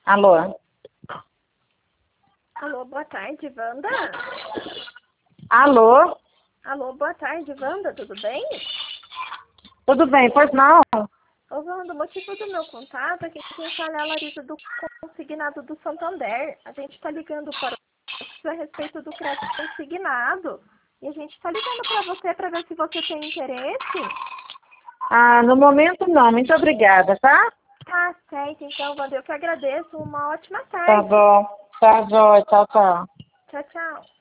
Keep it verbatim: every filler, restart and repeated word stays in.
Alô? Alô, boa tarde, Wanda? Alô? Alô, boa tarde, Wanda, tudo bem? Tudo bem, pois não? Ô, Wanda, o motivo do meu contato é que quem fala é a Larissa do Consignado do Santander. A gente está ligando para você a respeito do crédito consignado. E a gente está ligando para você para ver se você tem interesse. Ah, no momento não, muito obrigada, tá? Tá certo, então, Wanda, eu que agradeço. Uma ótima Tá tarde. bom. Tá, jóia. Tchau, tchau. Tchau, tchau.